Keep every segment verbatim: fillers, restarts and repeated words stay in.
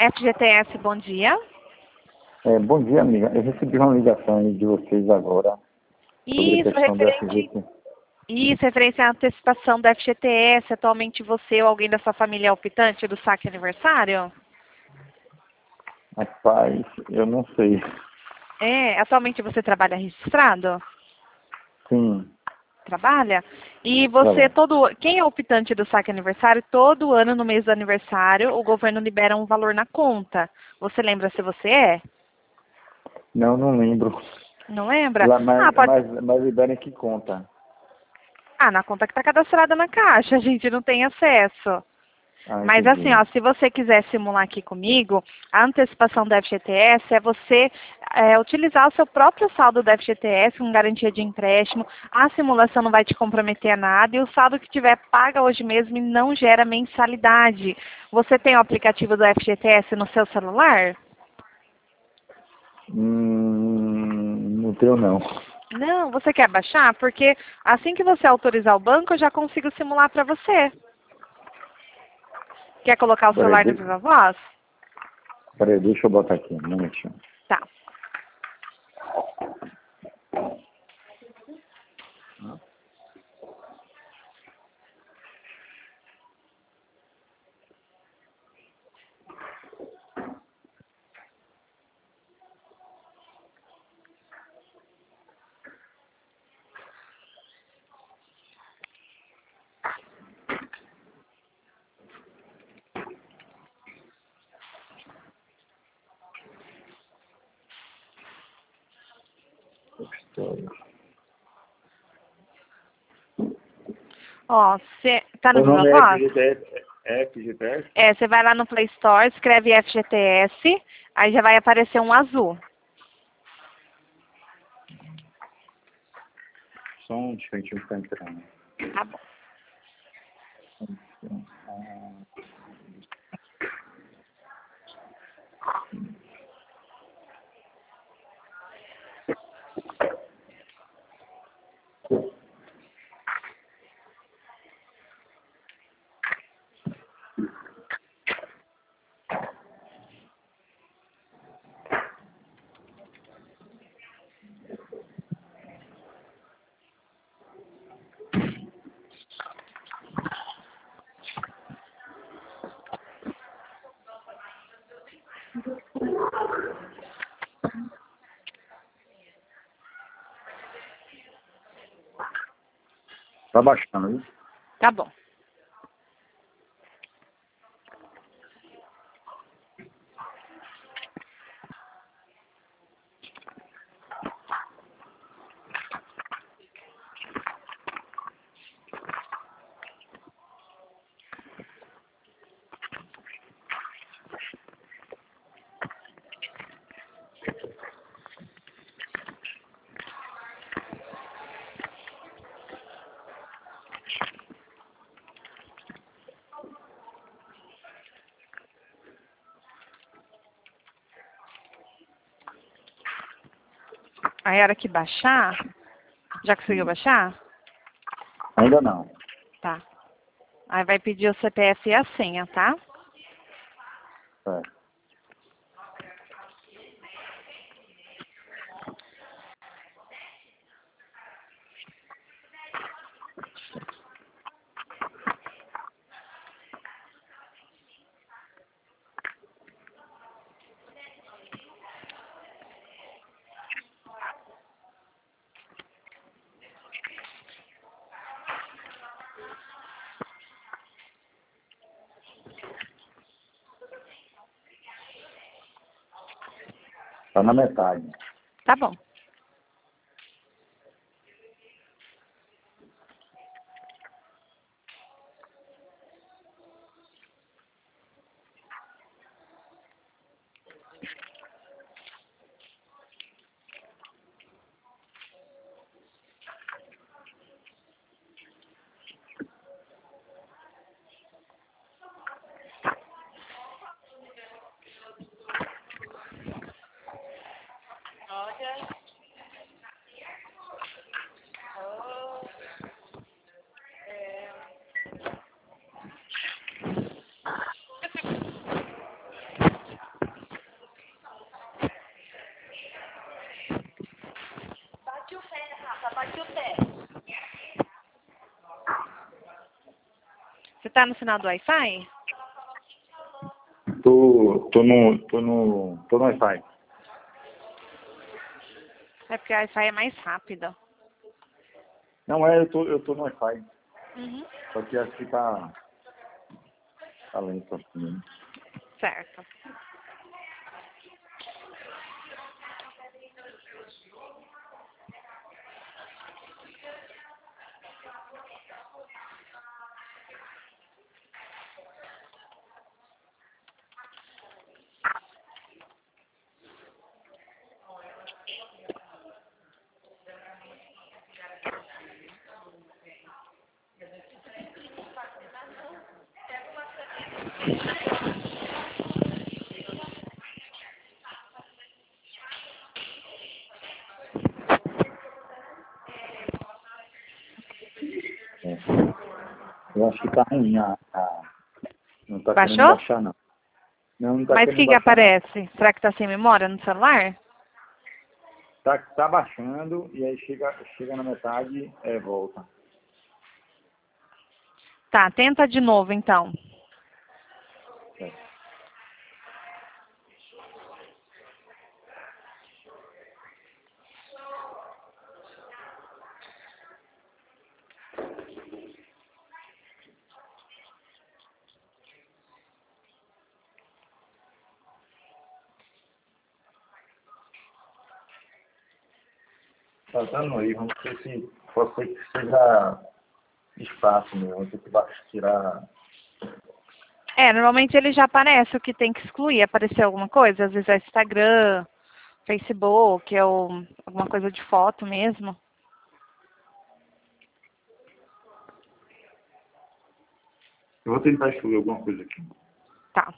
F G T S, bom dia. É, bom dia, amiga. Eu recebi uma ligação aí de vocês agora sobre a Isso, questão do referente, F G T. isso, referente à antecipação da F G T S. Atualmente você ou alguém da sua família é optante do saque aniversário? Rapaz, eu não sei. É, atualmente você trabalha registrado? Sim, Trabalha? E você, trabalho. todo, quem é optante do saque aniversário, todo ano no mês do aniversário, o governo libera um valor na conta. Você lembra se você é? Não, não lembro. Não lembra? Lá, mas, Ah, pode. mas, mas liberem que conta. Ah, na conta que está cadastrada na Caixa, a gente não tem acesso. Ah, Mas assim, entendi. ó, se você quiser simular aqui comigo, a antecipação da F G T S é você é, utilizar o seu próprio saldo da F G T S com garantia de empréstimo. A simulação não vai te comprometer a nada e o saldo que tiver paga hoje mesmo e não gera mensalidade. Você tem o aplicativo do F G T S no seu celular? Hum, não tenho, não. Não, você quer baixar? Porque assim que você autorizar o banco, eu já consigo simular para você. Quer colocar o Peraí, celular no de... Viva Voz? Peraí, deixa eu botar aqui, um minutinho. Tá. Ó, você tá no O Viva nome é Voz? F G T S? É F G T S? É, você vai lá no Play Store, escreve F G T S, aí já vai aparecer um azul. Só um instantinho que tá entrando. Tá bom. Tá baixando, viu? Tá bom. Aí a hora que baixar, já conseguiu baixar? Ainda não. Tá. Aí vai pedir o C P F e a senha, tá? Certo. Tá na metade. Tá bom. tá no sinal do Wi-Fi? Tô, tô no, tô no, tô no Wi-Fi. É porque o Wi-Fi é mais rápido. Não é, eu tô, eu tô no Wi-Fi. Uhum. Só que acho que tá, tá lento assim, né? Certo. É. Eu acho que tá ruim a, a não tá querendo Baixou? baixar não. Não, não tá Mas o querendo que que baixar não. aparece? Será que tá sem memória no celular? Tá, tá baixando e aí chega, chega na metade, é, volta. Tá, tenta de novo então. É. Tá dando aí, vamos ver se pode ser que seja espaço mesmo, vamos ter que baixar, tirar. É, normalmente ele já aparece o que tem que excluir. Apareceu alguma coisa? Às vezes é Instagram, Facebook, ou alguma coisa de foto mesmo. Eu vou tentar excluir alguma coisa aqui. Tá.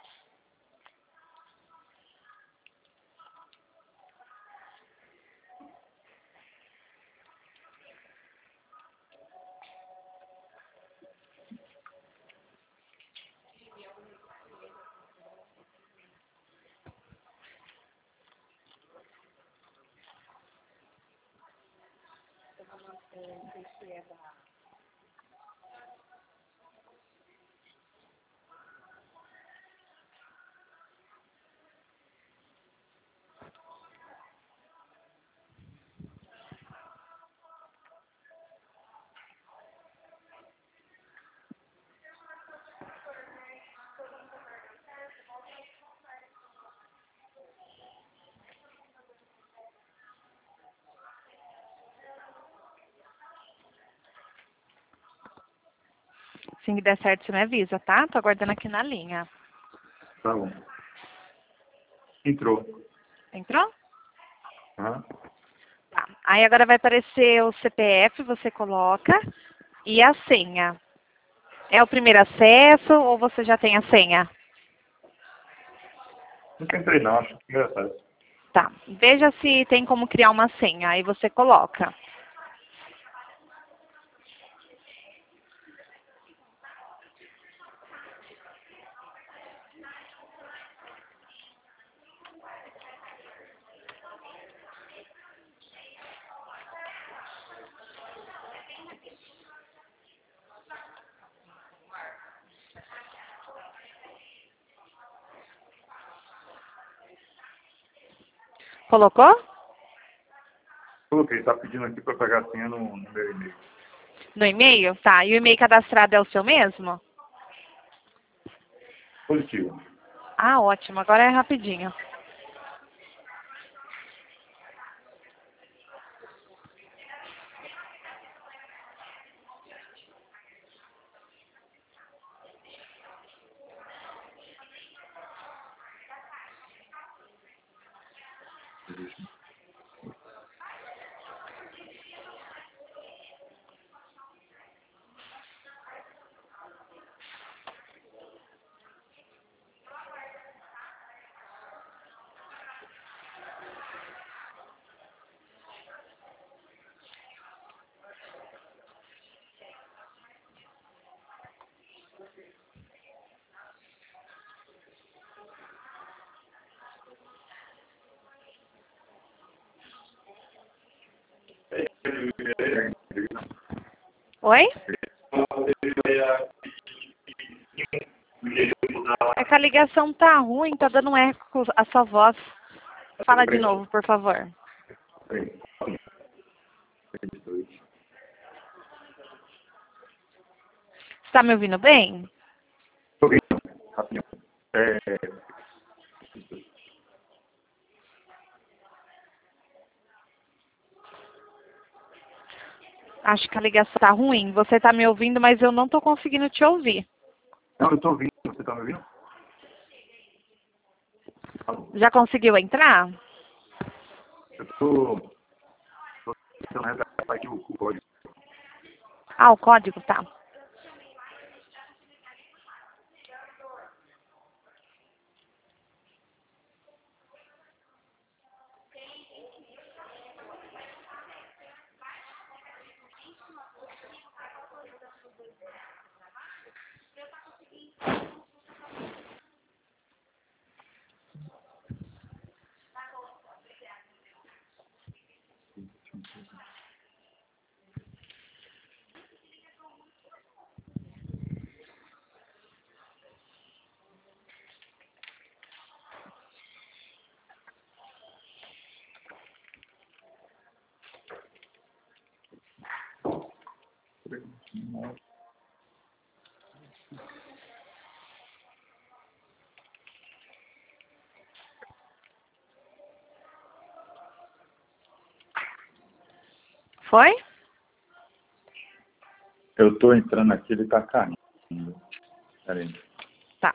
Se der certo, você me avisa, tá? Tô aguardando aqui na linha. Tá bom. Entrou. Entrou? Aham. Tá. Aí agora vai aparecer o C P F, você coloca, e a senha. É o primeiro acesso ou você já tem a senha? Nunca entrei não, acho que engraçado. Tá. Veja se tem como criar uma senha. Aí você coloca. Colocou? Coloquei, tá pedindo aqui para pegar a senha no, no meu e-mail. No e-mail? Tá. E o e-mail cadastrado é o seu mesmo? Positivo. Ah, ótimo. Agora é rapidinho. Oi? É que a ligação tá ruim, tá dando um eco a sua voz. Fala de novo, por favor. Está me ouvindo bem? Tô ouvindo, rapidinho. É... Acho que a ligação tá ruim. Você está me ouvindo, mas eu não estou conseguindo te ouvir. Não, eu tô ouvindo. Você tá me ouvindo? Já conseguiu entrar? Eu tô... tô tentando resgatar aqui o, o código. Ah, o código, tá. Foi? Eu tô entrando aqui, ele tá caindo. Peraí. Tá.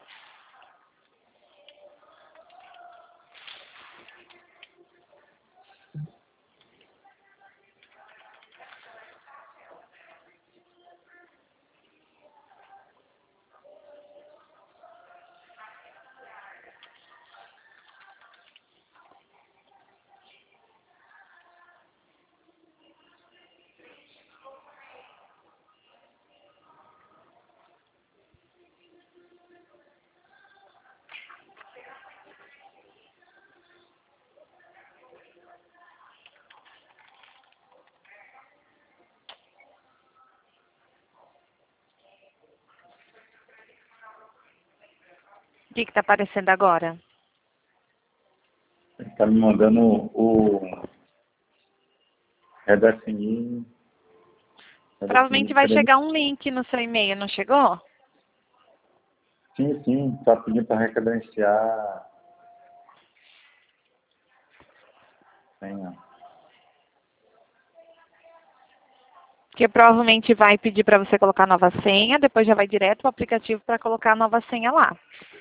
O que está aparecendo agora? Ele tá me mandando o... Redefinir... Provavelmente vai chegar um link no seu e-mail, não chegou? Sim, sim. Tá pedindo para recredenciar... Senha. Que provavelmente vai pedir para você colocar nova senha, depois já vai direto para o aplicativo para colocar a nova senha lá.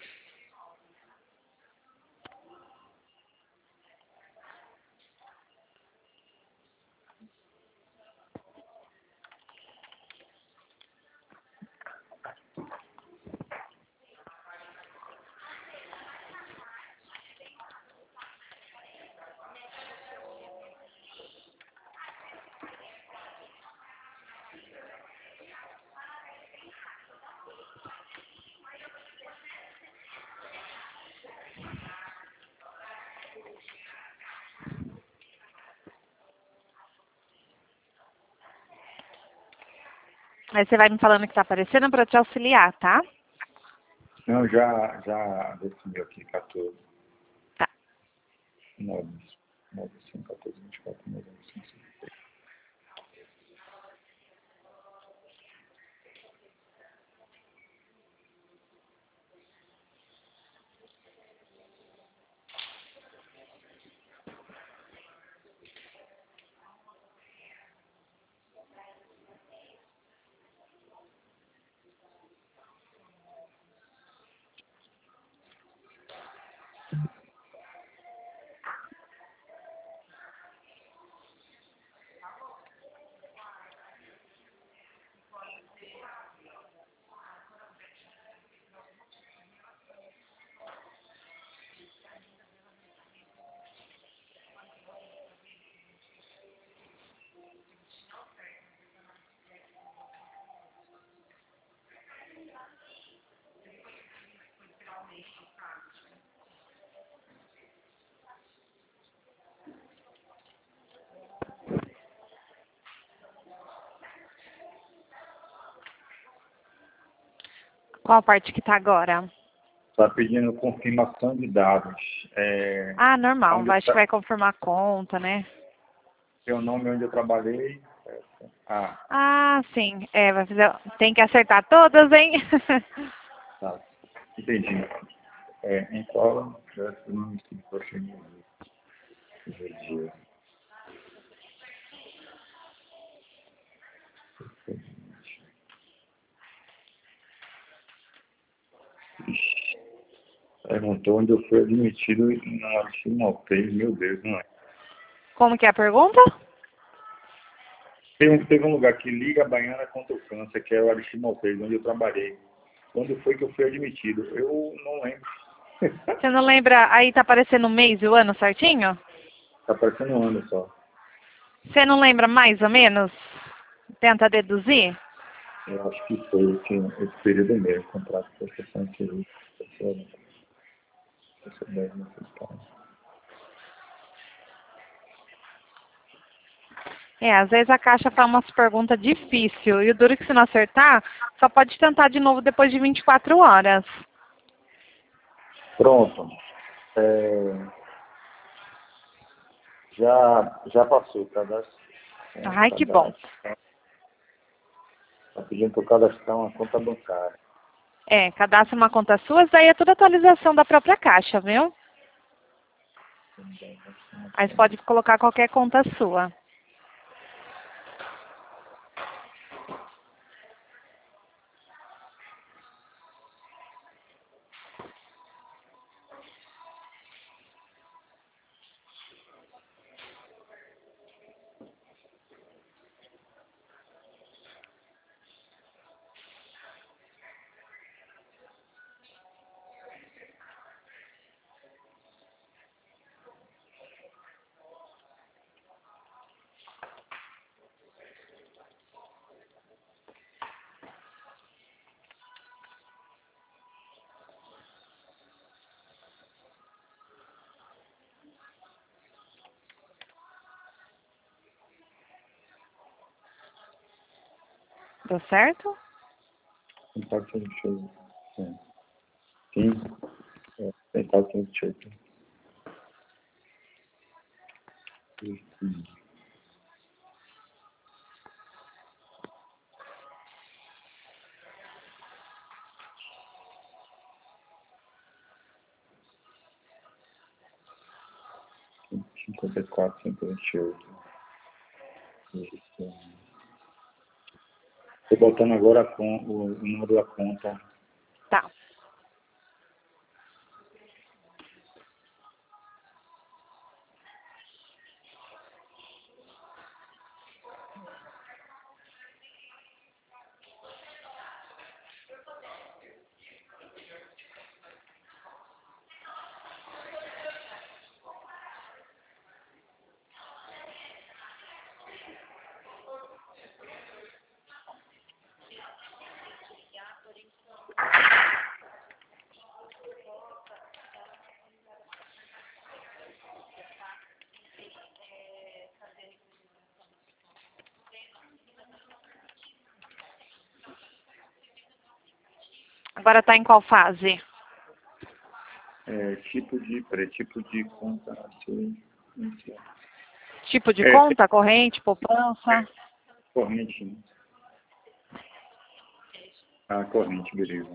Aí você vai me falando o que está aparecendo para eu te auxiliar, tá? Não, já, já definiu aqui, quatorze. Tá. nove, nove, cinco, quatorze, vinte e quatro, nove, cinco, cinco. Qual parte que tá agora? Está pedindo confirmação de dados. É, Ah, normal. onde Acho tá, que vai confirmar a conta, né? seu nome onde eu trabalhei. Ah, Ah, sim. É, vai fazer... Tem que acertar todas, hein? tá. Entendi. É, em qual município você me perguntou onde eu fui admitido na Alexandre Maltês, meu Deus, não é? Como que é a pergunta? Tem um, teve um lugar que liga a Baiana contra o câncer, que é o Alexandre Maltês, onde eu trabalhei. Quando foi que eu fui admitido? Eu não lembro. Você não lembra? Aí tá aparecendo o mês e o ano certinho? Tá parecendo um ano só. Você não lembra mais ou menos? Tenta deduzir? Eu acho que foi esse, esse período mesmo, contrato de prestação de serviço. Essa deve necessitar. É, às vezes a caixa faz umas perguntas difíceis. E o duro é que se não acertar, só pode tentar de novo depois de vinte e quatro horas. Pronto. É, já, já passou, cadastro. Ai, que bom. Está pedindo para eu cadastrar uma conta bancária. É, cadastra uma conta sua, daí é tudo atualização da própria caixa, viu? Aí você pode colocar qualquer conta sua. Deu certo? Tentar que deixa eu ver. Sim. É, tentar que deixa eu ver. cinquenta e quatro, cento e vinte e oito. Isso. Estou botando agora a con, o, o número da conta. Tá. Agora tá em qual fase? É, tipo de, peraí, tipo de conta. Assim, Tipo de é, conta, corrente, poupança? corrente. Ah, corrente, beleza.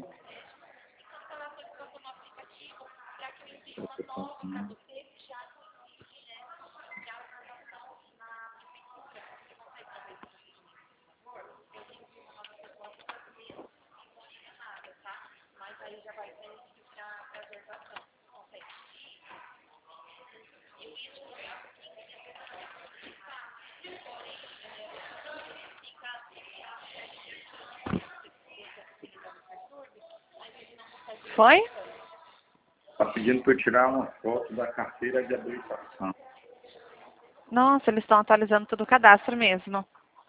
Foi? Está pedindo para eu tirar uma foto da carteira de habilitação. Nossa, eles estão atualizando todo o cadastro mesmo.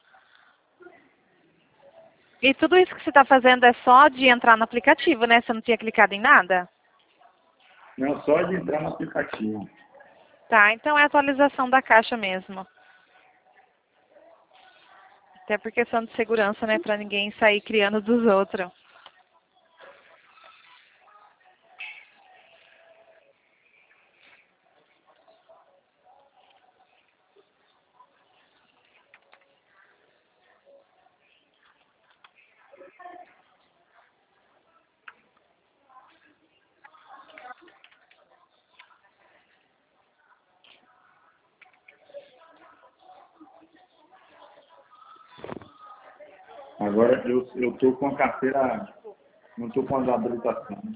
E tudo isso que você está fazendo é só de entrar no aplicativo, né? Você não tinha clicado em nada? Não, só de entrar no aplicativo. Tá, então é atualização da caixa mesmo. Até por questão de segurança, né? Pra ninguém sair criando dos outros. Agora eu eu tô com a carteira, não tô com as habilitações.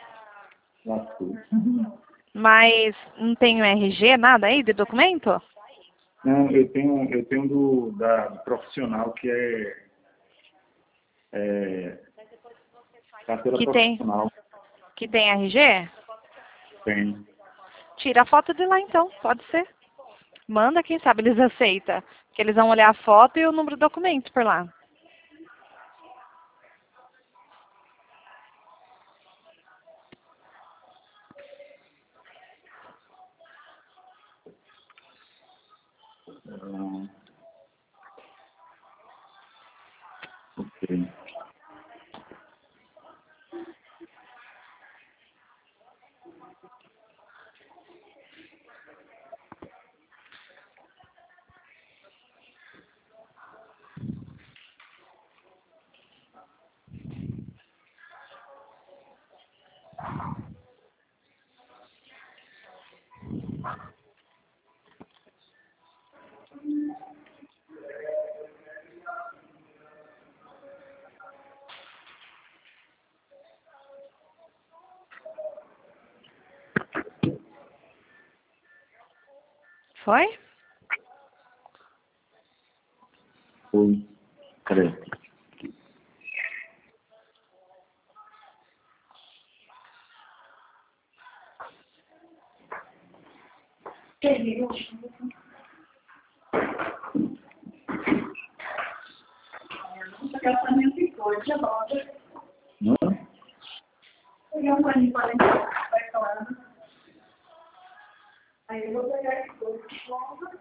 Mas não tem o R G, nada aí de documento? Não, eu tenho, eu tenho do, da, do profissional que é, é carteira Que tem, profissional. que tem R G? Tem. Tira a foto de lá então, pode ser. Manda, quem sabe eles aceitam. Que eles vão olhar a foto e o número do documento por lá. Ah, ok. Foi? Foi. Peraí. Hã? Aí eu vou pegar esse coisa de volta.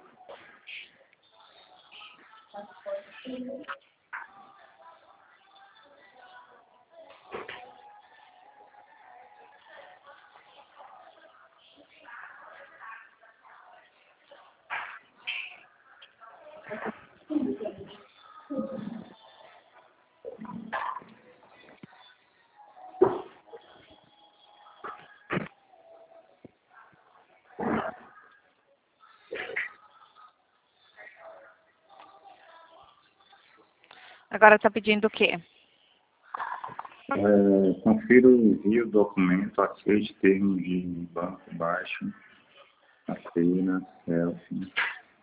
Agora tá pedindo o quê? É, confira o envio do documento, aceite termos de banco baixo, assina, selfie.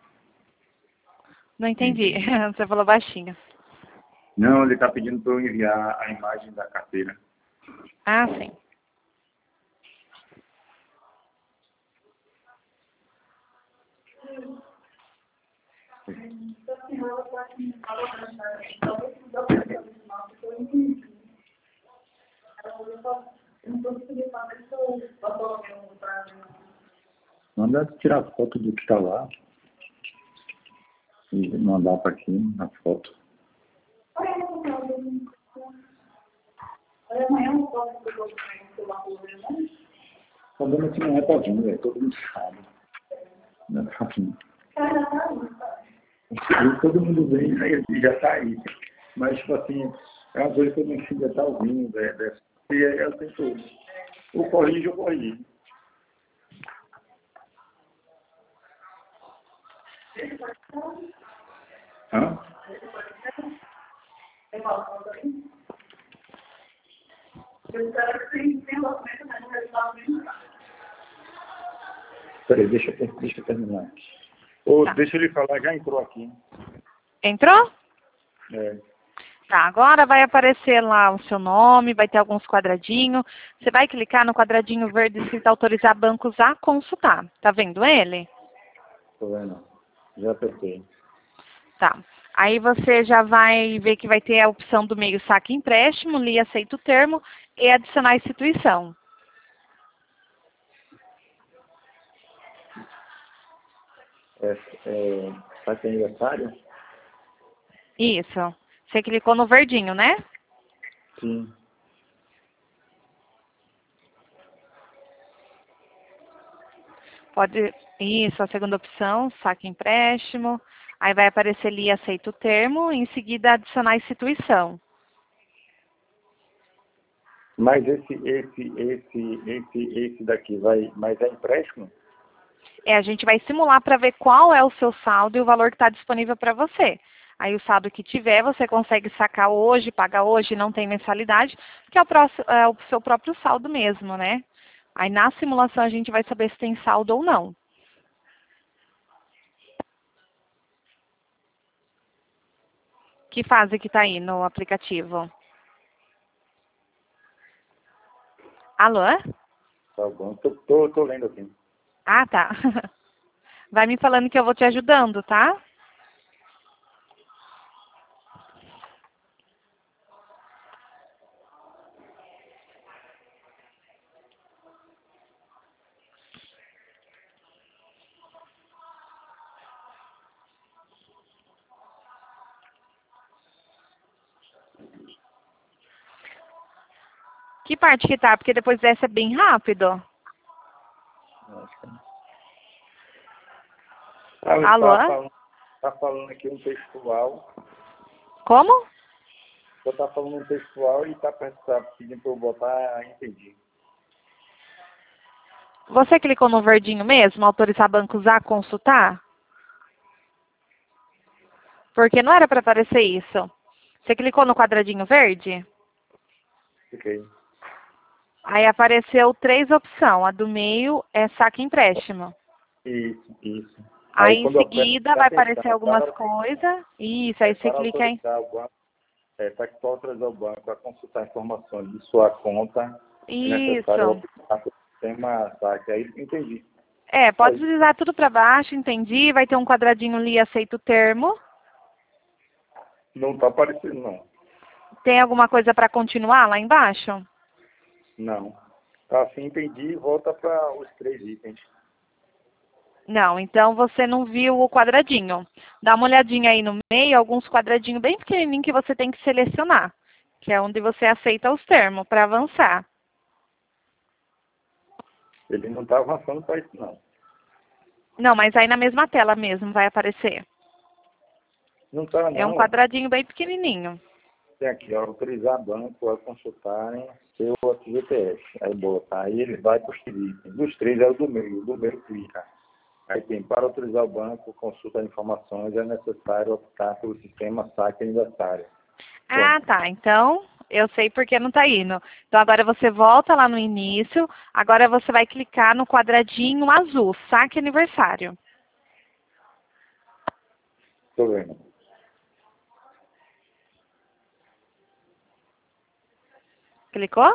Não entendi. Você falou baixinho. Não, ele está pedindo para eu enviar a imagem da carteira. Ah, sim. Manda tirar foto do que está lá e mandar para aqui na foto. O problema é que não é para vir, velho. Todo mundo sabe. Não é pra vir. E todo mundo vem, aí ele já está aí. Mas, tipo assim, é uma coisa que eu não filho já está ouvindo, velho. E aí eu tento, ou corrijo ou corrijo. Hã? Peraí, deixa, eu- deixa eu terminar. Ô, Tá. deixa ele falar, já entrou aqui. Entrou? É. Tá, agora vai aparecer lá o seu nome, vai ter alguns quadradinhos. Você vai clicar no quadradinho verde escrito autorizar bancos a consultar. Tá vendo ele? Tô vendo. Já apertei. Tá. Aí você já vai ver que vai ter a opção do meio saque empréstimo, li aceita o termo e adicionar a instituição. É, é, saque aniversário? Isso. Você clicou no verdinho, né? Sim. Pode. Isso, a segunda opção, saque empréstimo. Aí vai aparecer ali aceita o termo, em seguida adicionar a instituição. Mas esse, esse, esse, esse, esse daqui vai, mas é empréstimo? É, a gente vai simular para ver qual é o seu saldo e o valor que está disponível para você. Aí o saldo que tiver, você consegue sacar hoje, pagar hoje, não tem mensalidade, que é o, próximo, é o seu próprio saldo mesmo, né? Aí na simulação a gente vai saber se tem saldo ou não. Que fase que tá aí no aplicativo? Alô? Tá bom, tô, tô, tô lendo aqui. Ah, tá. Vai me falando que eu vou te ajudando, tá? Que parte que tá? Porque depois dessa é bem rápido. Acho que não. Ah, ele Alô? tá falando, tá falando aqui um textual. Como? Só tá falando um textual e tá, tá pedindo pra eu botar, entendi. Você clicou no verdinho mesmo, autorizar bancos a consultar? Porque não era para aparecer isso. Você clicou no quadradinho verde? Fiquei. Aí apareceu três opções. A do meio é saque empréstimo. Isso, isso. Aí Aí em quando eu aperto, seguida tá vai aparecer atenção, algumas para, coisas. Isso, é, aí você para clica em... autorizar o banco, é, para que autorizar o banco a consultar informações de sua conta, é necessário Isso. optar pelo sistema saque. Aí entendi. É, Só pode isso. deslizar tudo para baixo, entendi. Vai ter um quadradinho ali, aceito o termo. Não tá aparecendo, não. Tem alguma coisa para continuar lá embaixo? Não. Tá assim, entendi. Volta para os três itens. Não, então você não viu o quadradinho. Dá uma olhadinha aí no meio, alguns quadradinhos bem pequenininhos que você tem que selecionar, que é onde você aceita os termos para avançar. Ele não tá avançando para isso, não. Não, mas aí na mesma tela mesmo vai aparecer. Não tá, É um não. quadradinho bem pequenininho. Tem aqui, ó, autorizar banco a consultarem seu F G T S. Aí bota. Aí ele vai para os três itens. Dos três é o do meio. O do meio clica. Aí tem, para autorizar o banco, consulta informações, é necessário optar pelo sistema saque aniversário. Ah, Pronto. tá. Então, eu sei por que não está indo. Então, agora você volta lá no início. Agora você vai clicar no quadradinho azul, saque aniversário. Tô vendo. Clicou?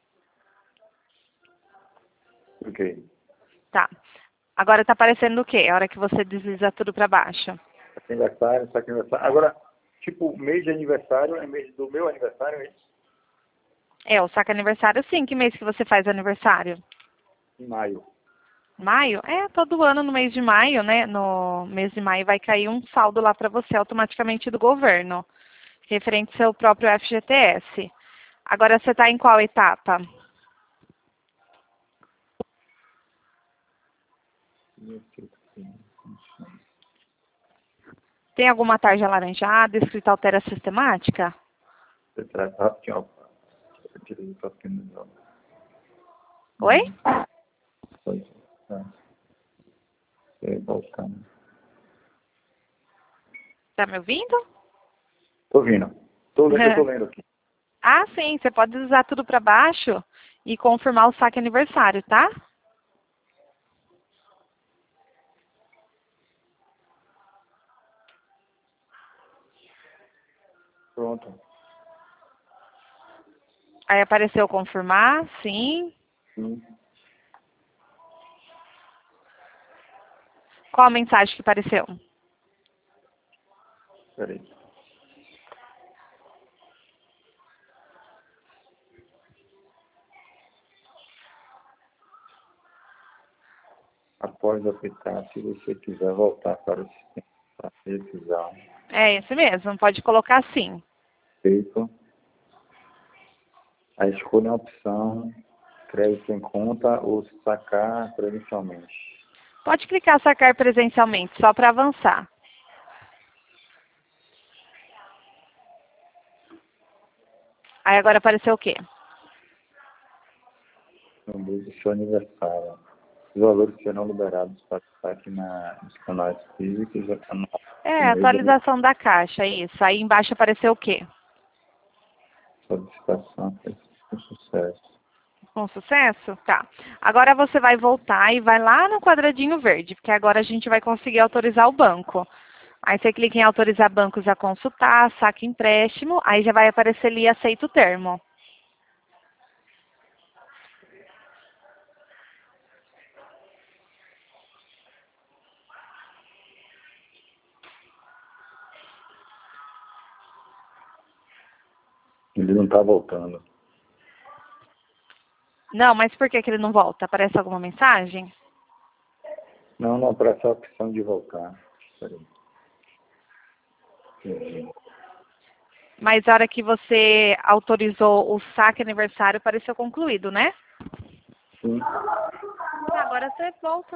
Ok. Tá. Agora está aparecendo o quê? A hora que você desliza tudo para baixo. Saque aniversário, saque aniversário. Agora, tipo, mês de aniversário é mês do meu aniversário, é isso? É, o saque aniversário sim. Que mês que você faz aniversário? Em maio. Maio? É, todo ano no mês de maio, né? No mês de maio vai cair um saldo lá para você automaticamente do governo, referente ao seu próprio F G T S. Agora você está em qual etapa? Tem alguma tarja alaranjada, escrita altera sistemática? Você traz rapidinho, ó. Eu tirei o papel do jogo. Oi? Foi. Tá. Você voltando. Tá me ouvindo? Tô ouvindo. Tô, le- eu tô lendo aqui. Ah, sim. Você pode usar tudo para baixo e confirmar o saque aniversário, tá? Pronto. Aí apareceu confirmar, sim. Sim. Qual a mensagem que apareceu? Peraí. Após aplicar, se você quiser voltar para o sistema para revisar, É esse mesmo, pode colocar sim. feito, a escolha a opção crédito em conta ou sacar presencialmente. Pode clicar sacar presencialmente, só para avançar. Aí agora apareceu o quê? No mês do seu aniversário. Os valores serão liberados para destaque na, nos canais físicos e canal. É, atualização da caixa, isso. Aí embaixo apareceu o quê? Solicitação com sucesso. Com sucesso? Tá. Agora você vai voltar e vai lá no quadradinho verde, porque agora a gente vai conseguir autorizar o banco. Aí você clica em autorizar bancos a consultar, saque empréstimo, aí já vai aparecer ali aceita o termo. Ele não está voltando. Não, mas por que que ele não volta? Aparece alguma mensagem? Não, não aparece a opção de voltar. Espera aí. Entendi. Mas a hora que você autorizou o saque aniversário, apareceu concluído, né? Sim. Agora você volta.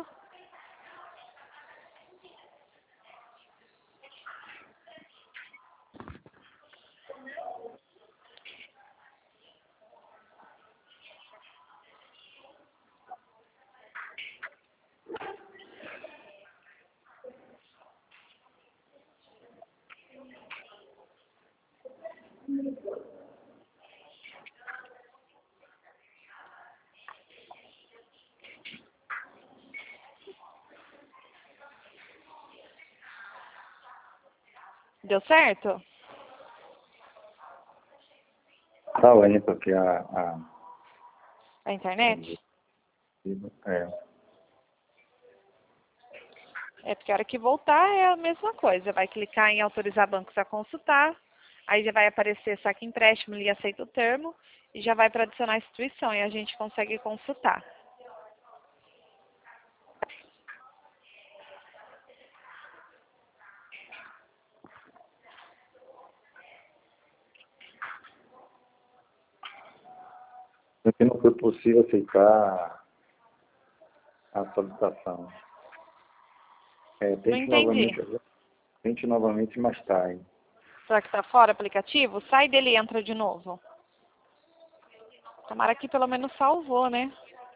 Deu certo? Tá lento aqui a, a... A internet? É. É porque a hora que voltar é a mesma coisa. Vai clicar em autorizar bancos a consultar, aí já vai aparecer saque empréstimo e aceita o termo, e já vai para adicionar a instituição e a gente consegue consultar. Porque não foi possível aceitar a solicitação. É, Não tente entendi. novamente, tente novamente mais tarde. Será que está fora o aplicativo? Sai dele e entra de novo. Tomara que pelo menos salvou, né?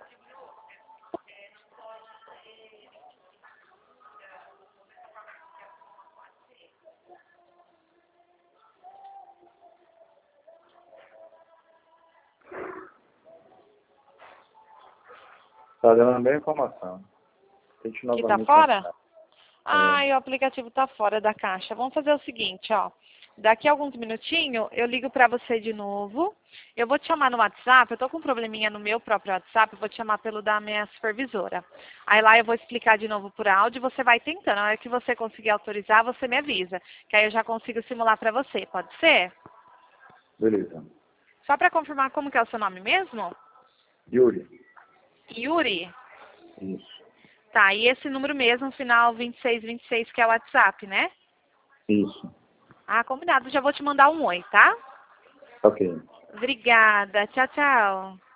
Está dando a mesma informação. Tente Que tá novamente fora? mais tarde. Ah, e o aplicativo tá fora da caixa. Vamos fazer o seguinte, ó. Daqui a alguns minutinhos, eu ligo pra você de novo. Eu vou te chamar no WhatsApp. Eu tô com um probleminha no meu próprio WhatsApp. Eu vou te chamar pelo da minha supervisora. Aí lá eu vou explicar de novo por áudio e você vai tentando. Na hora que você conseguir autorizar, você me avisa. Que aí eu já consigo simular pra você. Pode ser? Beleza. Só pra confirmar como que é o seu nome mesmo? Yuri. Yuri? Isso. Tá, e esse número mesmo, final vinte e seis vinte e seis, que é o WhatsApp, né? Isso. Ah, combinado. Já vou te mandar um oi, tá? Ok. Obrigada. Tchau, tchau.